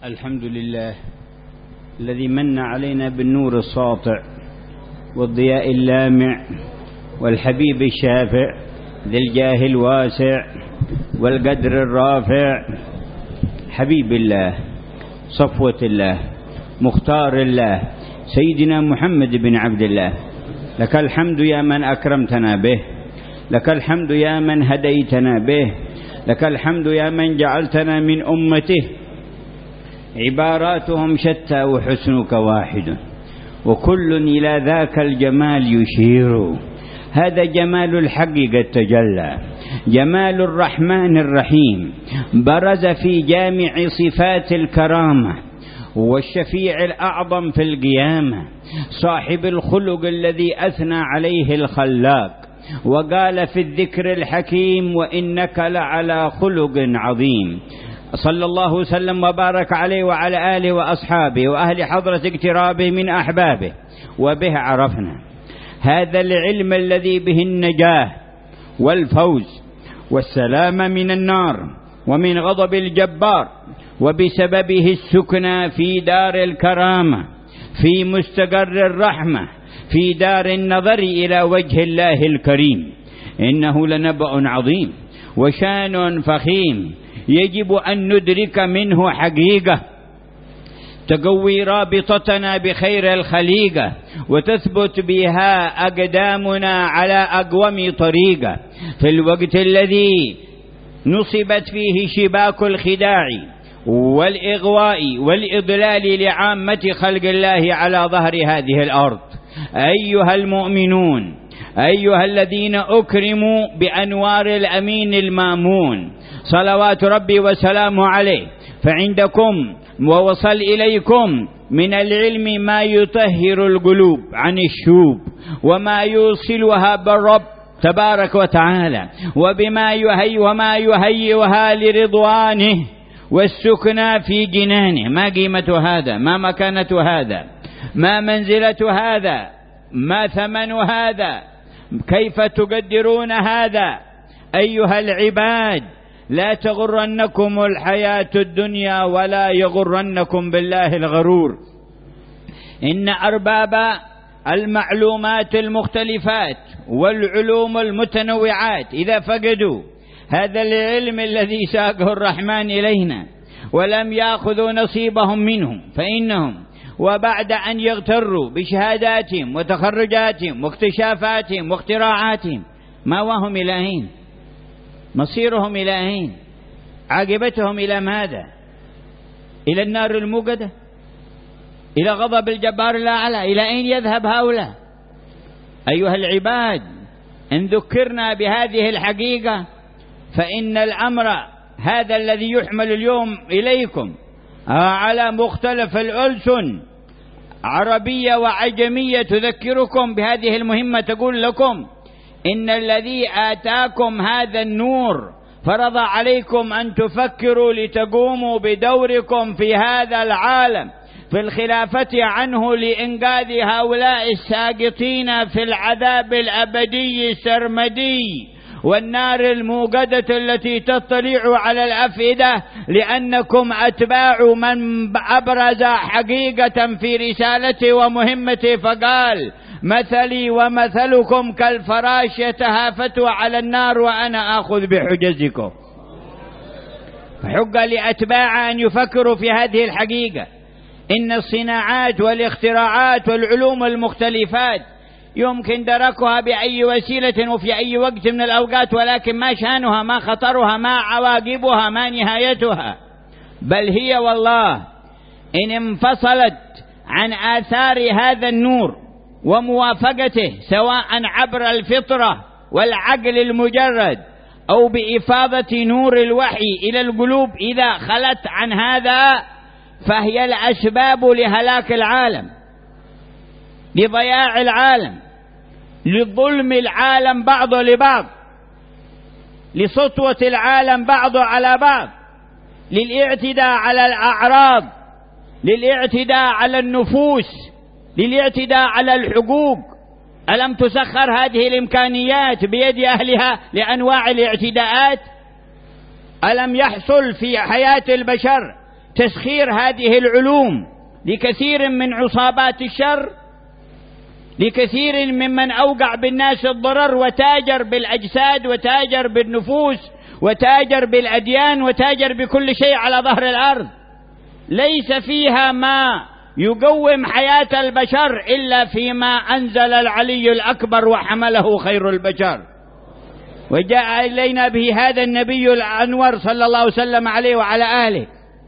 الحمد لله الذي من علينا بالنور الساطع والضياء اللامع والحبيب الشافع ذي الجاه الواسع والقدر الرافع، حبيب الله، صفوة الله، مختار الله، سيدنا محمد بن عبد الله. لك الحمد يا من أكرمتنا به، لك الحمد يا من هديتنا به، لك الحمد يا من جعلتنا من أمته. عباراتهم شتى وحسنك واحد، وكل إلى ذاك الجمال يشير. هذا جمال الحق قد تجلى، جمال الرحمن الرحيم برز في جامع صفات الكرامة، والشفيع الأعظم في القيامة، صاحب الخلق الذي أثنى عليه الخلاق وقال في الذكر الحكيم: وإنك لعلى خلق عظيم. صلى الله وسلم وبارك عليه وعلى آله وأصحابه وأهل حضرة اقترابه من أحبابه. وبه عرفنا هذا العلم الذي به النجاة والفوز والسلام من النار ومن غضب الجبار، وبسببه السكنى في دار الكرامة، في مستقر الرحمة، في دار النظر إلى وجه الله الكريم. إنه لنبأ عظيم وشان فخيم، يجب أن ندرك منه حقيقة تقوي رابطتنا بخير الخليقة، وتثبت بها أقدامنا على أقوم طريقة، في الوقت الذي نصبت فيه شباك الخداع والإغواء والإضلال لعامة خلق الله على ظهر هذه الأرض. أيها المؤمنون، أيها الذين أكرموا بأنوار الأمين المامون، صلوات ربي وسلامه عليه، فعندكم ووصل إليكم من العلم ما يطهر القلوب عن الشوب، وما يوصلها بالرب تبارك وتعالى، وما يهيئها لرضوانه والسكنى في جنانه. ما قيمة هذا؟ ما مكانة هذا؟ ما منزلة هذا؟ ما ثمن هذا؟ كيف تقدرون هذا؟ أيها العباد، لا تغرنكم الحياة الدنيا ولا يغرنكم بالله الغرور. إن أرباب المعلومات المختلفات والعلوم المتنوعات إذا فقدوا هذا العلم الذي ساقه الرحمن إلينا ولم يأخذوا نصيبهم منه، فإنهم وبعد أن يغتروا بشهاداتهم وتخرجاتهم واكتشافاتهم واختراعاتهم، ماواهم إلى أين؟ مصيرهم إلى أين؟ عاقبتهم إلى ماذا؟ إلى النار الموقدة؟ إلى غضب الجبار الأعلى؟ إلى أين يذهب هؤلاء؟ أيها العباد، إن ذكرنا بهذه الحقيقة فإن الأمر هذا الذي يحمل اليوم إليكم على مختلف الألسن، عربية وعجمية، تذكركم بهذه المهمة، تقول لكم إن الذي آتاكم هذا النور فرض عليكم أن تفكروا لتقوموا بدوركم في هذا العالم في الخلافة عنه لإنقاذ هؤلاء الساقطين في العذاب الأبدي السرمدي والنار الموقدة التي تطلع على الأفئدة، لأنكم أتباع من أبرز حقيقة في رسالته ومهمته، فقال: مثلي ومثلكم كالفراش يتهافت على النار وأنا آخذ بحجزكم. فحق لأتباع أن يفكروا في هذه الحقيقة. إن الصناعات والاختراعات والعلوم المختلفات يمكن دركها بأي وسيلة وفي أي وقت من الأوقات، ولكن ما شأنها، ما خطرها، ما عواقبها، ما نهايتها. بل هي والله إن انفصلت عن آثار هذا النور وموافقته، سواء عبر الفطرة والعقل المجرد أو بإفاضة نور الوحي إلى القلوب، إذا خلت عن هذا فهي الأسباب لهلاك العالم، لضياع العالم، لظلم العالم بعض لبعض، لسطوة العالم بعض على بعض، للاعتداء على الأعراض، للاعتداء على النفوس، للاعتداء على الحقوق. ألم تسخر هذه الإمكانيات بيد أهلها لأنواع الاعتداءات؟ ألم يحصل في حياة البشر تسخير هذه العلوم لكثير من عصابات الشر، لكثير ممن أوقع بالناس الضرر وتاجر بالأجساد وتاجر بالنفوس وتاجر بالأديان وتاجر بكل شيء على ظهر الأرض، ليس فيها ما يقوم حياة البشر إلا فيما أنزل العلي الأكبر وحمله خير البشر، وجاء إلينا به هذا النبي الأنور صلى الله وسلم عليه وعلى آله.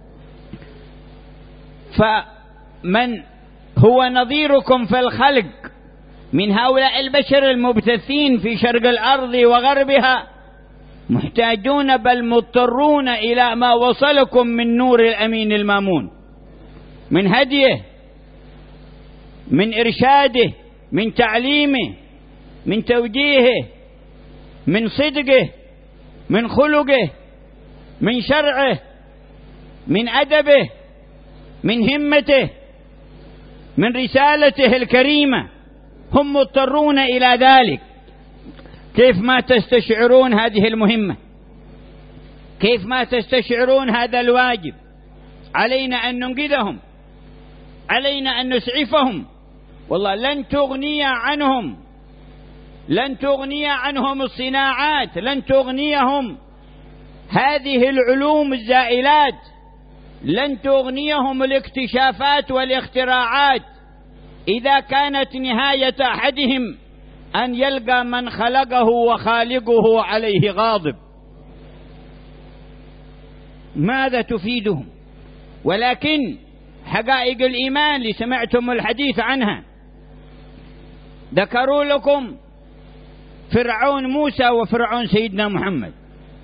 فمن هو نظيركم في الخلق من هؤلاء البشر المبتثين في شرق الأرض وغربها محتاجون بل مضطرون إلى ما وصلكم من نور الأمين المامون، من هديه، من إرشاده، من تعليمه، من توجيهه، من صدقه، من خلقه، من شرعه، من أدبه، من همته، من رسالته الكريمة. هم مضطرون إلى ذلك. كيف ما تستشعرون هذه المهمة؟ كيف ما تستشعرون هذا الواجب؟ علينا أن ننقذهم، علينا أن نسعفهم. والله لن تغني عنهم الصناعات، لن تغنيهم هذه العلوم الزائلات، لن تغنيهم الاكتشافات والاختراعات إذا كانت نهاية أحدهم أن يلقى من خلقه وخالقه عليه غاضب. ماذا تفيدهم؟ ولكن حقائق الإيمان اللي سمعتم الحديث عنها، ذكروا لكم فرعون موسى وفرعون سيدنا محمد،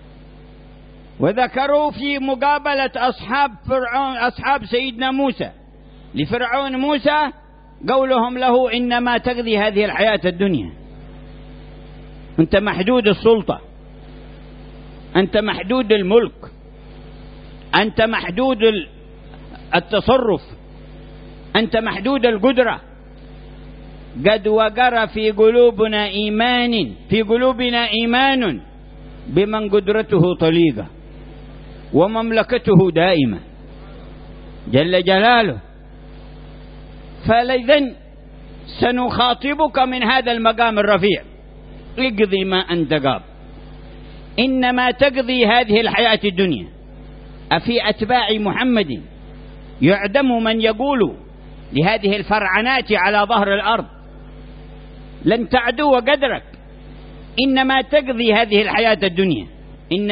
وذكروا في مقابلة أصحاب سيدنا موسى لفرعون موسى قولهم له: إنما تقضي هذه الحياة الدنيا، أنت محدود السلطة، أنت محدود الملك، أنت محدود التصرف، أنت محدود القدرة. قد وقر في قلوبنا إيمان بمن قدرته طليقة ومملكته دائمة جل جلاله. فلذن سنخاطبك من هذا المقام الرفيع: اقضي ما أنت قاض، إنما تقضي هذه الحياة الدنيا. أفي أتباع محمد يعدم من يقول لهذه الفرعنات على ظهر الأرض: لن تعدو قدرك، إنما تقضي هذه الحياة الدنيا. إنا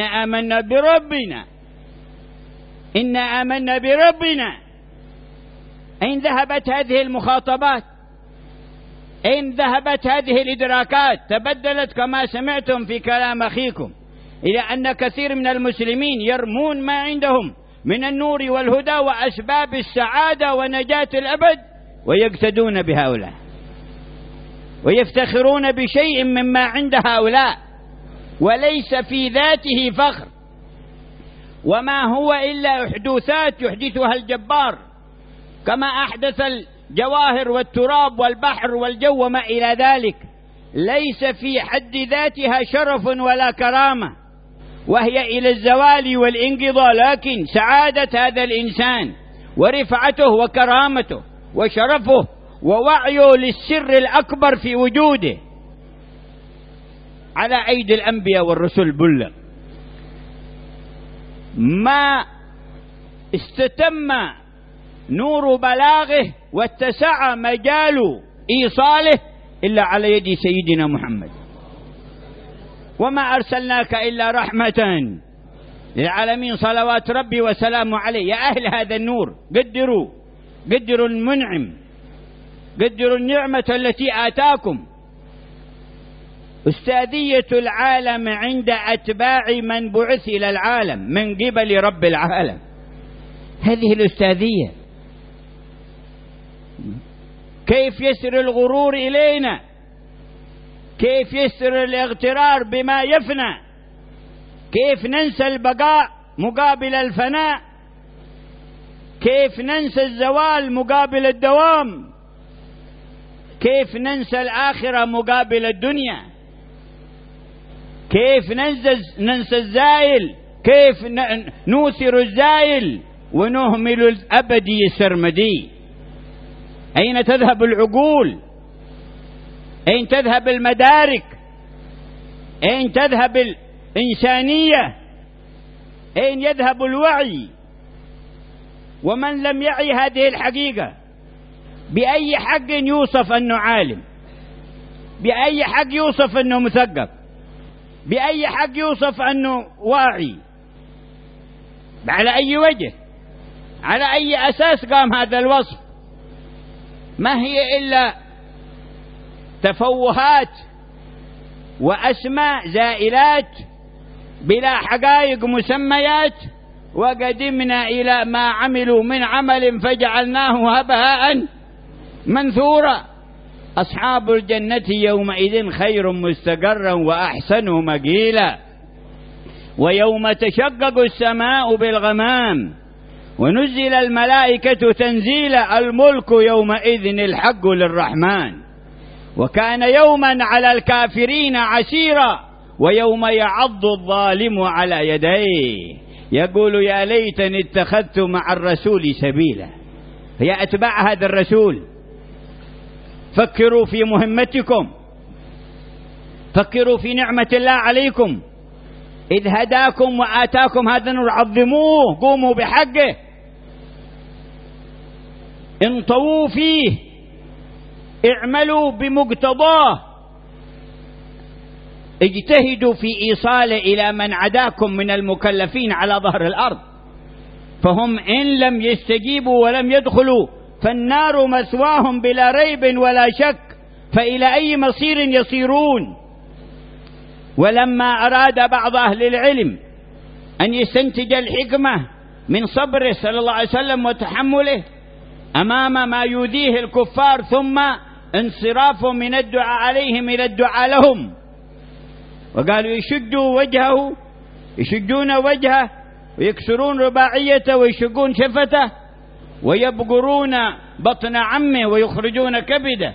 آمنا بربنا. أين ذهبت هذه المخاطبات؟ أين ذهبت هذه الإدراكات؟ تبدلت كما سمعتم في كلام أخيكم، إلى أن كثير من المسلمين يرمون ما عندهم من النور والهدى وأسباب السعادة ونجاة الأبد ويقتدون بهؤلاء ويفتخرون بشيء مما عند هؤلاء، وليس في ذاته فخر، وما هو إلا أحدوثات يحدثها الجبار، كما أحدث الجواهر والتراب والبحر والجو وما إلى ذلك. ليس في حد ذاتها شرف ولا كرامة، وهي إلى الزوال والانقضاء، لكن سعادة هذا الإنسان ورفعته وكرامته وشرفه ووعيه للسر الأكبر في وجوده على أيدي الأنبياء والرسل بلغ. ما استتم نور بلاغه واتسع مجال إيصاله إلا على يد سيدنا محمد. وما أرسلناك إلا رحمة للعالمين، صلوات ربي وسلامه عليه. يا أهل هذا النور، قدروا المنعم، قدروا النعمة التي آتاكم. أستاذية العالم عند أتباع من بعث إلى العالم من قبل رب العالم. هذه الأستاذية. كيف يسر الغرور إلينا، كيف يسر الاغترار بما يفنى، كيف ننسى البقاء مقابل الفناء، كيف ننسى الزوال مقابل الدوام، كيف ننسى الآخرة مقابل الدنيا، كيف ننسى الزائل، كيف نوثر الزائل ونهمل الأبدي السرمدي. أين تذهب العقول؟ أين تذهب المدارك؟ أين تذهب الإنسانية؟ أين يذهب الوعي؟ ومن لم يعي هذه الحقيقة بأي حق يوصف أنه عالم؟ بأي حق يوصف أنه مثقف؟ بأي حق يوصف أنه واعي؟ على أي وجه؟ على أي أساس قام هذا الوصف؟ ما هي إلا تفوهات وأسماء زائلات بلا حقائق مسميات. وقدمنا إلى ما عملوا من عمل فجعلناه هباء منثورا. أصحاب الجنة يومئذ خير مستقرا وأحسن مقيلا. ويوم تشقق السماء بالغمام ونزل الملائكة تنزيلا الملك يومئذ الحق للرحمن وكان يوما على الكافرين عسيرا. ويوم يعض الظالم على يديه يقول يا ليتني اتخذت مع الرسول سبيلا. يا أتباع هذا الرسول، فكروا في مهمتكم، فكروا في نعمة الله عليكم إذ هداكم وآتاكم هذا النور، عظموه، قوموا بحقه، انطووا فيه، اعملوا بمقتضاه، اجتهدوا في إيصاله إلى من عداكم من المكلفين على ظهر الأرض. فهم إن لم يستجيبوا ولم يدخلوا فالنار مثواهم بلا ريب ولا شك، فإلى أي مصير يصيرون؟ ولما أراد بعض أهل العلم أن يستنتج الحكمة من صبره صلى الله عليه وسلم وتحمله أمام ما يؤذيه الكفار ثم انصرافهم من الدعاء عليهم إلى الدعاء لهم، وقالوا يشجون وجهه ويكسرون رباعيته ويشقون شفته ويبقرون بطن عمه ويخرجون كبده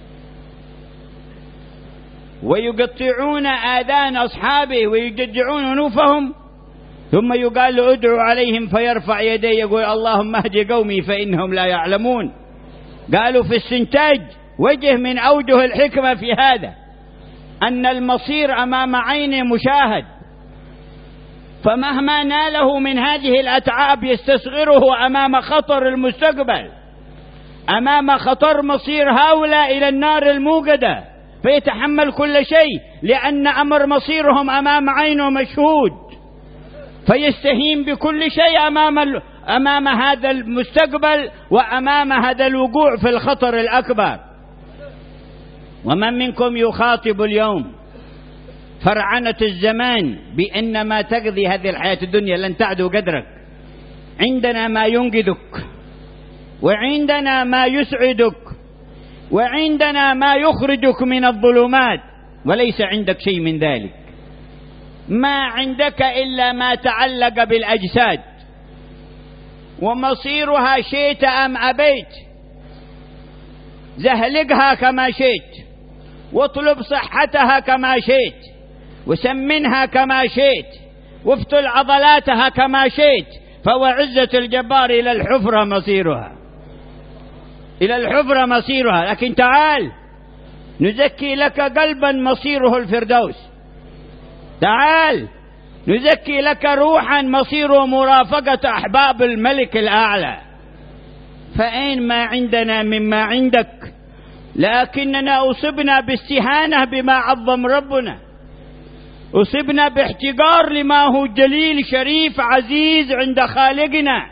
ويقطعون آذان أصحابه ويجدعون أنوفهم، ثم يقال له ادعوا عليهم فيرفع يديه يقول اللهم اهد قومي فإنهم لا يعلمون. قالوا في استنتاج وجه من أوجه الحكمة في هذا أن المصير أمام عينه مشاهد، فمهما ناله من هذه الأتعاب يستصغره أمام خطر المستقبل، أمام خطر مصير هؤلاء إلى النار الموقدة، فيتحمل كل شيء لأن أمر مصيرهم أمام عينه مشهود، فيستهين بكل شيء أمام هذا المستقبل وأمام هذا الوقوع في الخطر الأكبر. ومن منكم يخاطب اليوم فرعنة الزمان بأن ما تقضي هذه الحياة الدنيا لن تعدو قدرك، عندنا ما ينقذك، وعندنا ما يسعدك، وعندنا ما يخرجك من الظلمات، وليس عندك شيء من ذلك. ما عندك إلا ما تعلق بالأجساد، ومصيرها شئت أم أبيت، زهلقها كما شئت، واطلب صحتها كما شئت، وسمنها كما شئت، وافتل عضلاتها كما شئت، فوعزة الجبار إلى الحفرة مصيرها، إلى الحفرة مصيرها. لكن تعال نزكي لك قلبا مصيره الفردوس، تعال نزكي لك روحا مصيره مرافقة أحباب الملك الأعلى. فأين ما عندنا مما عندك؟ لكننا أصبنا باستهانة بما عظم ربنا، أصبنا باحتقار لما هو جليل شريف عزيز عند خالقنا،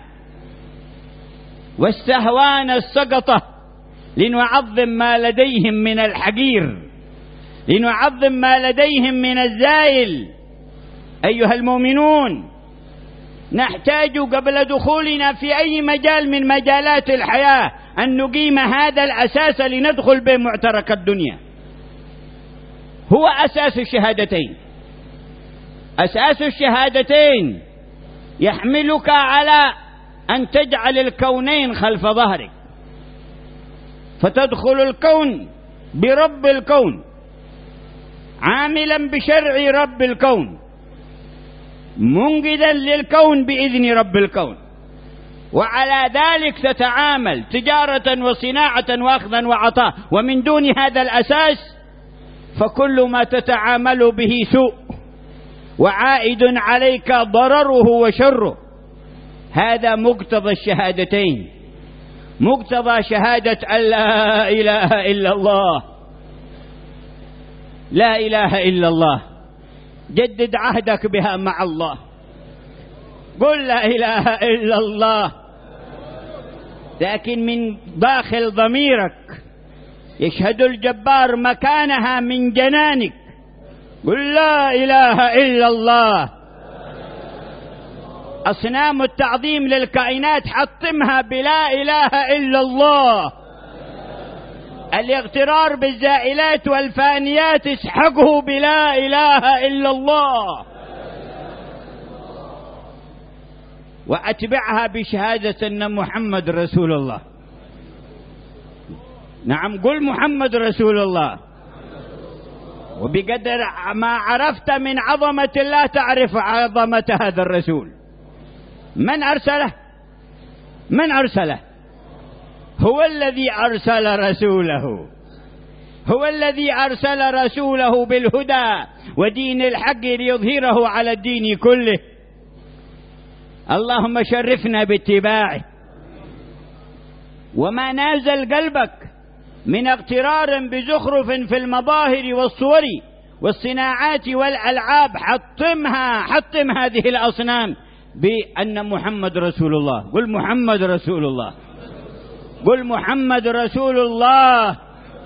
واستهوان السقطة لنعظم ما لديهم من الحقير، لنعظم ما لديهم من الزائل. أيها المؤمنون، نحتاج قبل دخولنا في أي مجال من مجالات الحياة أن نقيم هذا الأساس لندخل بمعترك الدنيا. هو أساس الشهادتين. أساس الشهادتين يحملك على أن تجعل الكونين خلف ظهرك، فتدخل الكون برب الكون، عاملا بشرع رب الكون، منقذا للكون بإذن رب الكون، وعلى ذلك تتعامل تجارة وصناعة وأخذا وعطاء، ومن دون هذا الأساس فكل ما تتعامل به سوء وعائد عليك ضرره وشره. هذا مقتضى الشهادتين، مقتضى شهادة أن لا إله إلا الله. لا إله إلا الله، جدد عهدك بها مع الله، قل لا إله إلا الله، لكن من داخل ضميرك يشهد الجبار مكانها من جنانك. قل لا إله إلا الله. أصنام التعظيم للكائنات حطمها بلا إله إلا الله. الاغترار بالزائلات والفانيات اسحقه بلا إله إلا الله، وأتبعها بشهادة أن محمد رسول الله. نعم، قل محمد رسول الله، وبقدر ما عرفت من عظمة الله تعرف عظمة هذا الرسول. من أرسله؟ من أرسله؟ هو الذي أرسل رسوله، هو الذي أرسل رسوله بالهدى ودين الحق ليظهره على الدين كله. اللهم شرفنا باتباعه. وما نازل قلبك من اغترار بزخرف في المظاهر والصور والصناعات والألعاب، حطم هذه الأصنام بأن محمد رسول الله. قل محمد رسول الله، قل محمد رسول الله.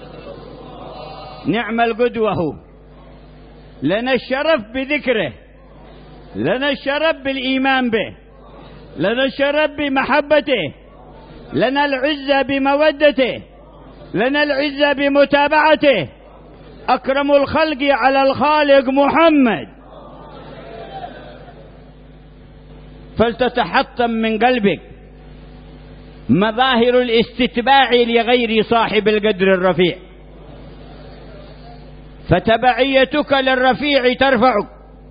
نعم القدوة، لنا الشرف بذكره، لنا الشرف بالإيمان به، لنا الشرف بمحبته، لنا العزة بمودته، لنا العزة بمتابعته. أكرم الخلق على الخالق محمد. فلتتحطم من قلبك مظاهر الاستتباع لغير صاحب القدر الرفيع، فتبعيتك للرفيع ترفعك،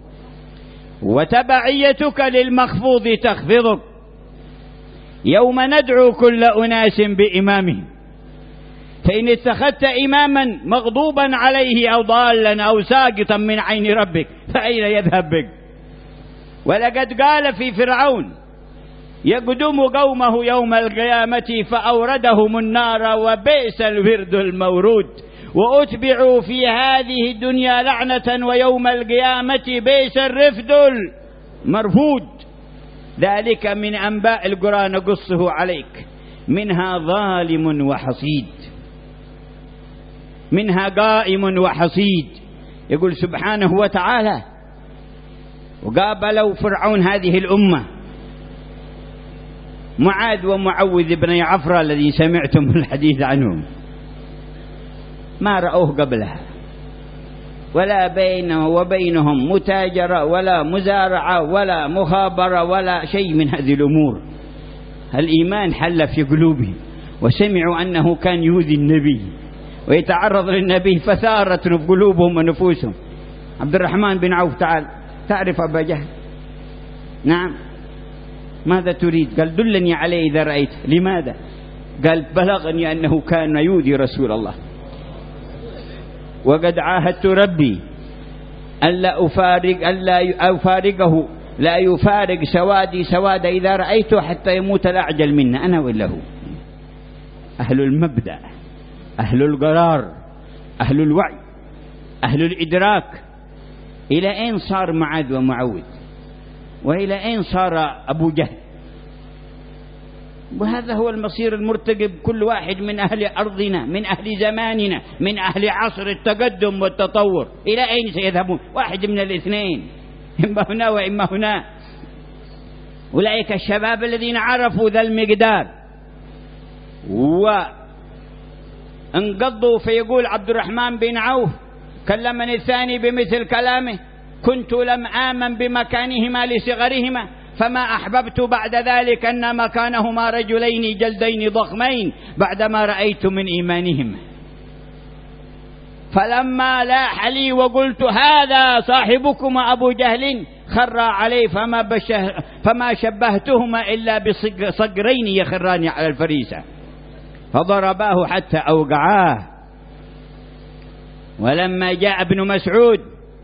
وتبعيتك للمخفوض تخفضك. يوم ندعو كل أناس بإمامهم، فإن اتخذت إماما مغضوبا عليه أو ضالا أو ساقطا من عين ربك فأين يذهب بك؟ ولقد قال في فرعون: يقدم قومه يوم القيامة فأوردهم النار وبئس الورد المورود، وأتبعوا في هذه الدنيا لعنة ويوم القيامة بئس الرفد المرفود. ذلك من أنباء القرى نقصه عليك، منها ظالم وحصيد، منها قائم وحصيد. يقول سبحانه وتعالى: وقابلوا فرعون هذه الأمة معاذ ومعوذ بن عفرة الذي سمعتم الحديث عنهم، ما رأوه قبلها، ولا بينه وبينهم متاجرة ولا مزارعة ولا مخابرة ولا شيء من هذه الأمور. الإيمان حل في قلوبهم، وسمعوا أنه كان يؤذي النبي ويتعرض للنبي، فثارت قلوبهم ونفوسهم. عبد الرحمن بن عوف تعرف أبا جهل؟ نعم. ماذا تريد؟ قال: دلني عليه إذا رأيت. لماذا؟ قال: بلغني أنه كان يؤذي رسول الله، وقد عاهدت ربي ألا أفارقه، لا يفارق سوادي سواد إذا رأيته حتى يموت الأعجل منا، أنا ولا هو. أهل المبدأ، أهل القرار، أهل الوعي، أهل الإدراك. إلى أين صار معاذ ومعوذ؟ وإلى أين صار أبو جهل؟ وهذا هو المصير المرتقب كل واحد من أهل أرضنا، من أهل زماننا، من أهل عصر التقدم والتطور. إلى أين سيذهبون؟ واحد من الاثنين، إما هنا وإما هنا. أولئك الشباب الذين عرفوا ذا المقدار وانقضوا. فيقول عبد الرحمن بن عوف: كلمني الثاني بمثل كلامه، كنت لم آمن بمكانهما لصغرهما، فما أحببت بعد ذلك أن مكانهما رجلين جلدين ضخمين بعدما رأيت من إيمانهما. فلما لاح لي وقلت: هذا صاحبكما أبو جهل، خر عليه فما شبهتهما إلا بصقرين يخران على الفريسة، فضرباه حتى أوقعاه. ولما جاء ابن مسعود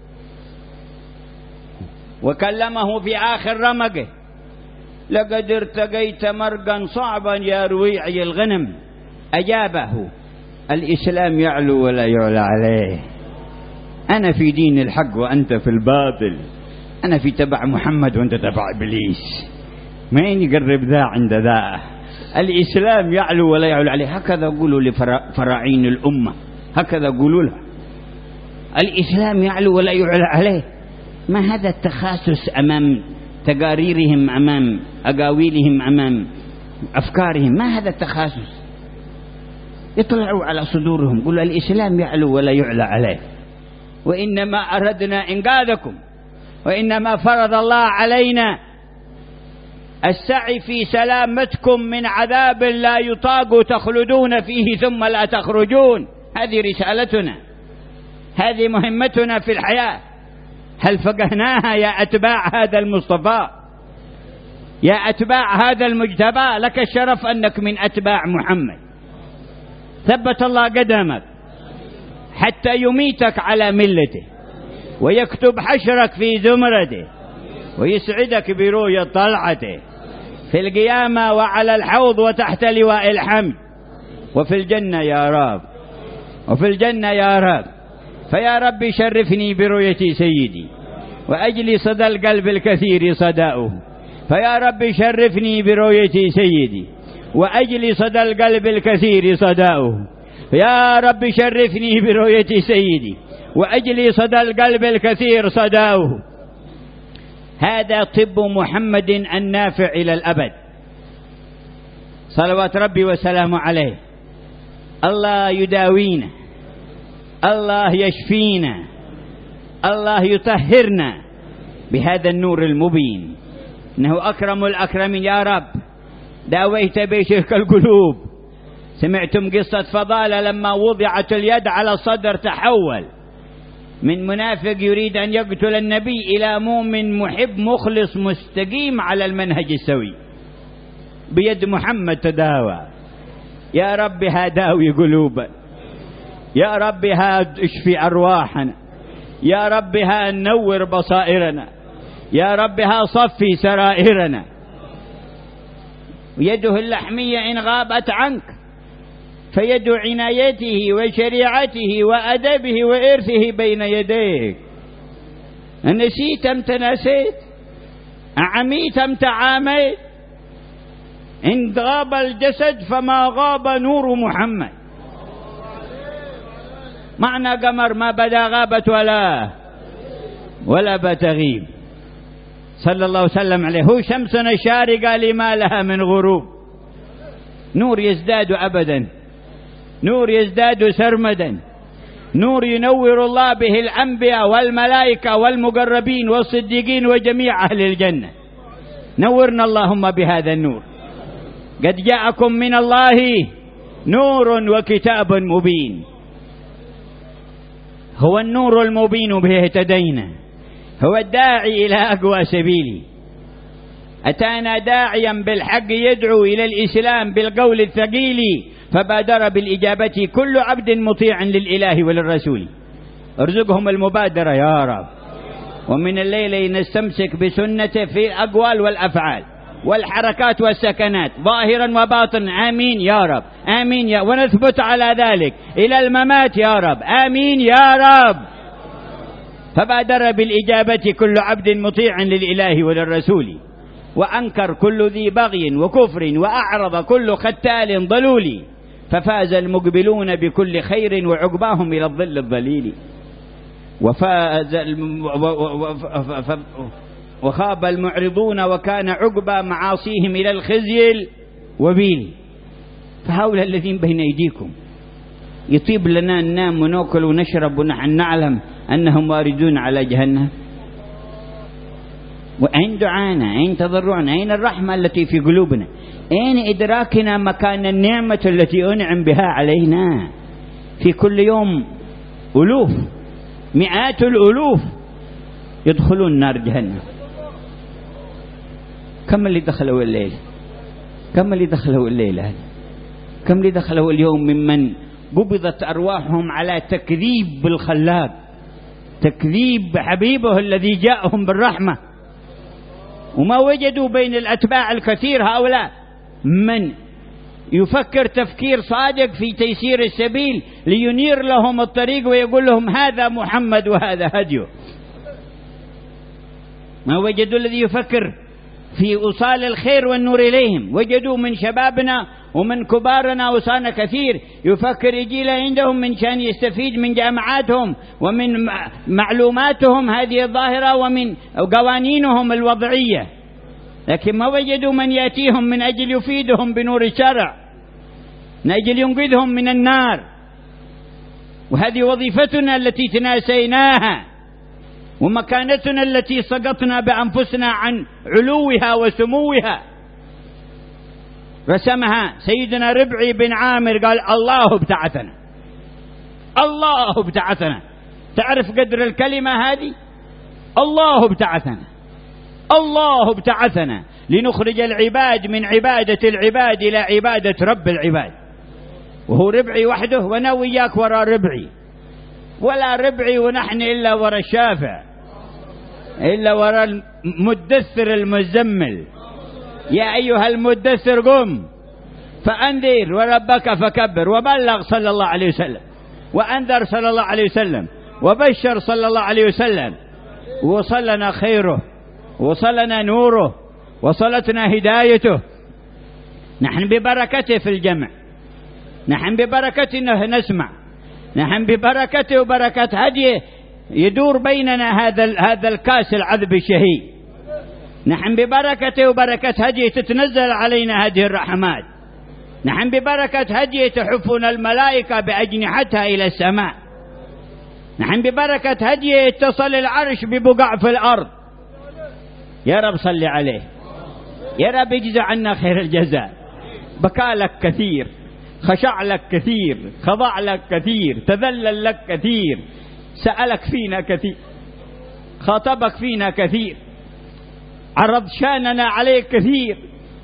وكلمه في آخر رمقه: لقد ارتقيت مرقا صعبا يا رويعي الغنم، أجابه: الإسلام يعلو ولا يعلى عليه، أنا في دين الحق وأنت في الباطل، أنا في تبع محمد وأنت تبع إبليس، مين يقرب ذا عند ذا؟ الإسلام يعلو ولا يعلى عليه. هكذا قولوا لفراعين الأمة، هكذا قولوا لها: الإسلام يعلو ولا يعلى عليه. ما هذا التخاسس أمام تقاريرهم، أمام أقاويلهم، أمام أفكارهم؟ ما هذا التخاسس؟ يطلعوا على صدورهم قولوا الإسلام يعلو ولا يعلى عليه، وإنما أردنا إنقاذكم، وإنما فرض الله علينا السعي في سلامتكم من عذاب لا يطاق تخلدون فيه ثم لا تخرجون. هذه رسالتنا، هذه مهمتنا في الحياة. هل فقهناها يا أتباع هذا المصطفى، يا أتباع هذا المجتبى؟ لك الشرف أنك من أتباع محمد. ثبت الله قدمك حتى يميتك على ملته، ويكتب حشرك في زمرته، ويسعدك برؤية طلعته في القيامة وعلى الحوض وتحت لواء الحمد وفي الجنة يا رب، وفي الجنة يا رب. فيا رب شرفني برؤية سيدي وأجلي صدى القلب الكثير صداؤه. فيا رب شرفني برؤية سيدي وأجلي صدى القلب الكثير صداؤه. يا رب شرفني برؤية سيدي وأجلي صدى القلب الكثير صداؤه. هذا طب محمد النافع إلى الأبد، صلوات ربي وسلامه عليه. الله يداوينا، الله يشفينا، الله يطهرنا بهذا النور المبين. إنه أكرم الأكرمين يا رب. داويت بشرك القلوب. سمعتم قصة فضالة لما وضعت اليد على الصدر تحول من منافق يريد أن يقتل النبي إلى مؤمن محب مخلص مستقيم على المنهج السوي. بيد محمد تداوى. يا رب هداوي قلوبنا، يا رب اشفي أرواحنا، يا رب نور بصائرنا، يا رب صفي سرائرنا. يده اللحمية إن غابت عنك فيد عنايته وشريعته وأدبه وإرثه بين يديك. نسيت أم تنسيت؟ أعميت أم تعاميت؟ إن غاب الجسد فما غاب نور محمد. معنى قمر ما بدا غابت ولا بتغيب، صلى الله وسلم عليه. هو شمسنا الشارقة لما لها من غروب. نور يزداد أبدا، نور يزداد سرمدا، نور ينور الله به الأنبياء والملائكة والمقربين والصديقين وجميع أهل الجنة. نورنا اللهم بهذا النور. قد جاءكم من الله نور وكتاب مبين. هو النور المبين به اهتدينا، هو الداعي إلى أقوى سبيل. أتانا داعيا بالحق يدعو إلى الإسلام بالقول الثقيل، فبادر بالإجابة كل عبد مطيع للإله وللرسول. ارزقهم المبادرة يا رب، ومن الليل نستمسك بسنته في الأقوال والأفعال والحركات والسكنات ظاهرا وباطنا. آمين يا رب، آمين يا، ونثبت على ذلك إلى الممات يا رب، آمين يا رب. فبادر بالإجابة كل عبد مطيع للإله وللرسول، وأنكر كل ذي بغي وكفر، وأعرض كل ختال ضلول. ففاز المقبلون بكل خير، وعقباهم إلى الظل الظليل. وخاب المعرضون، وكان عقبى معاصيهم إلى الخزي الوبيل. فهؤلاء الذين بين أيديكم يطيب لنا أن ننام ونأكل ونشرب ونحن نعلم أنهم واردون على جهنم. وأين دعانا؟ أين تضرعنا؟ أين الرحمة التي في قلوبنا؟ أين إدراكنا مكان النعمة التي أنعم بها علينا؟ في كل يوم ألوف، مئات الألوف يدخلون نار جهنم. كم اللي دخلوا الليل؟ كم اللي دخلوا الليلة؟ كم اللي دخلوا اليوم ممن قبضت أرواحهم على تكذيب بالخلاق، تكذيب حبيبه الذي جاءهم بالرحمة، وما وجدوا بين الأتباع الكثير هؤلاء من يفكر تفكير صادق في تيسير السبيل لينير لهم الطريق ويقول لهم هذا محمد وهذا هديه. ما وجدوا الذي يفكر في إيصال الخير والنور إليهم. وجدوا من شبابنا ومن كبارنا وصانا كثير يفكر يجي له عندهم من شان يستفيد من جامعاتهم ومن معلوماتهم هذه الظاهرة ومن قوانينهم الوضعية، لكن ما وجدوا من يأتيهم من أجل يفيدهم بنور الشرع، من أجل ينقذهم من النار. وهذه وظيفتنا التي تناسيناها، ومكانتنا التي سقطنا بأنفسنا عن علوها وسموها. رسمها سيدنا ربعي بن عامر، قال الله ابتعثنا، الله ابتعثنا. تعرف قدر الكلمة هذه؟ الله ابتعثنا، الله ابتعثنا لنخرج العباد من عبادة العباد إلى عبادة رب العباد. وهو ربعي وحده، وانا وياك وراء ربعي، ولا ربعي ونحن إلا وراء الشافع، إلا وراء المدثر المزمل. يا أيها المدثر قم فأنذر وربك فكبر، وبلغ صلى الله عليه وسلم، وأنذر صلى الله عليه وسلم، وبشر صلى الله عليه وسلم. وصلنا خيره، وصلنا نوره، وصلتنا هدايته. نحن ببركته في الجمع، نحن ببركته نسمع، نحن ببركته وبركة هديه يدور بيننا هذا الكاس العذب الشهي. نحن ببركته وبركة هديه تتنزل علينا هذه الرحمات. نحن ببركة هديه تحفنا الملائكة بأجنحتها إلى السماء. نحن ببركة هديه يتصل العرش ببقع في الأرض. يا رب صل عليه، يا رب اجزى عنا خير الجزاء. بكى لك كثير، خشع لك كثير، خضع لك كثير، تذلل لك كثير، سألك فينا كثير، خاطبك فينا كثير، عرض شاننا عليك كثير.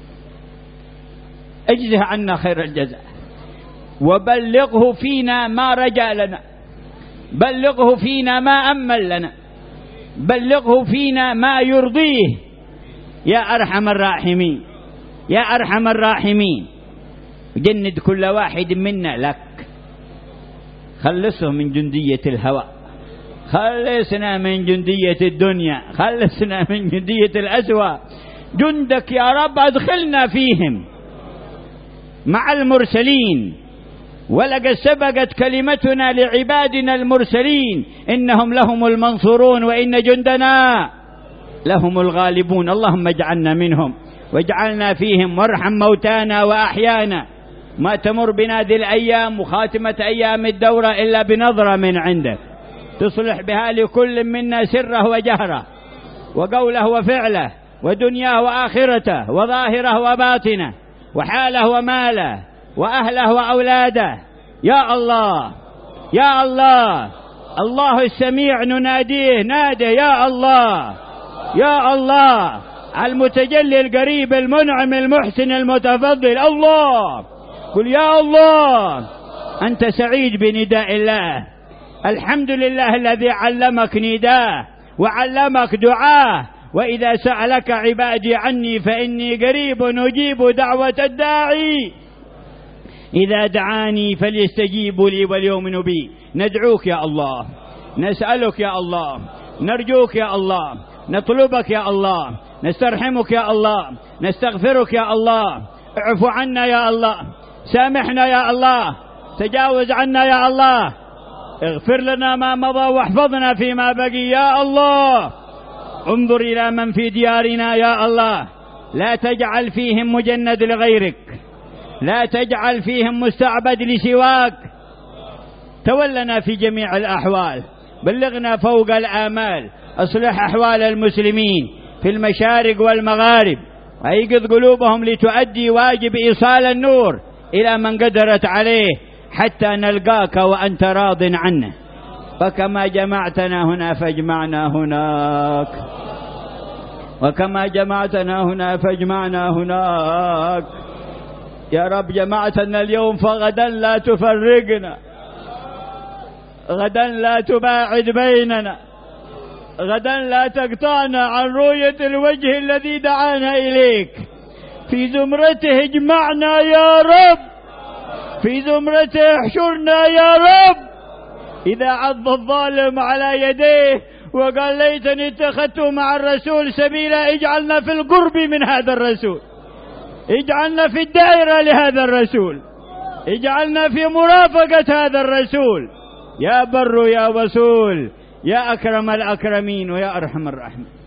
اجزه عنا خير الجزاء، وبلغه فينا ما رجا لنا، بلغه فينا ما أمل لنا، بلغه فينا ما يرضيه يا أرحم الراحمين، يا أرحم الراحمين. جند كل واحد منا لك، خلصه من جندية الهوى، خلصنا من جندية الدنيا، خلصنا من جندية الأسوأ. جندك يا رب أدخلنا فيهم مع المرسلين. ولقد سبقت كلمتنا لعبادنا المرسلين إنهم لهم المنصورون وإن جندنا لهم الغالبون. اللهم اجعلنا منهم واجعلنا فيهم، وارحم موتانا وأحيانا. ما تمر بنا ذي الأيام وخاتمة أيام الدورة إلا بنظرة من عندك تصلح بها لكل منا سره وجهره، وقوله وفعله، ودنياه وآخرته، وظاهره وباطنه، وحاله وماله، وأهله وأولاده. يا الله، يا الله، الله السميع نناديه، نادي يا الله، يا الله، المتجلي القريب المنعم المحسن المتفضل. الله، قل يا الله. أنت سعيد بنداء الله. الحمد لله الذي علمك نداه وعلمك دعاه. وإذا سألك عبادي عني فإني قريب أجيب دعوة الداعي إذا دعاني فليستجيبوا لي وليؤمنوا بي. ندعوك يا الله، نسألك يا الله، نرجوك يا الله، نطلبك يا الله، نسترحمك يا الله، نستغفرك يا الله. اعف عنا يا الله، سامحنا يا الله، تجاوز عنا يا الله، اغفر لنا ما مضى واحفظنا فيما بقي يا الله. انظر إلى من في ديارنا يا الله، لا تجعل فيهم مجند لغيرك، لا تجعل فيهم مستعبد لسواك. تولنا في جميع الأحوال، بلغنا فوق الآمال، أصلح أحوال المسلمين في المشارق والمغارب، أيقظ قلوبهم لتؤدي واجب إيصال النور إلى من قدرت عليه حتى نلقاك وأنت راض عنه. فكما جمعتنا هنا فاجمعنا هناك، وكما جمعتنا هنا فاجمعنا هناك يا رب. جمعتنا اليوم فغدا لا تفرقنا، غدا لا تباعد بيننا، غدا لا تقطعنا عن رؤية الوجه الذي دعانا إليك. في زمرته اجمعنا يا رب، في زمرته احشرنا يا رب. إذا عض الظالم على يديه وقال ليتني اتخذت مع الرسول سبيلا، اجعلنا في القرب من هذا الرسول، اجعلنا في الدائرة لهذا الرسول، اجعلنا في مرافقة هذا الرسول. يا بر يا وسول، يا أكرم الأكرمين ويا أرحم الراحمين.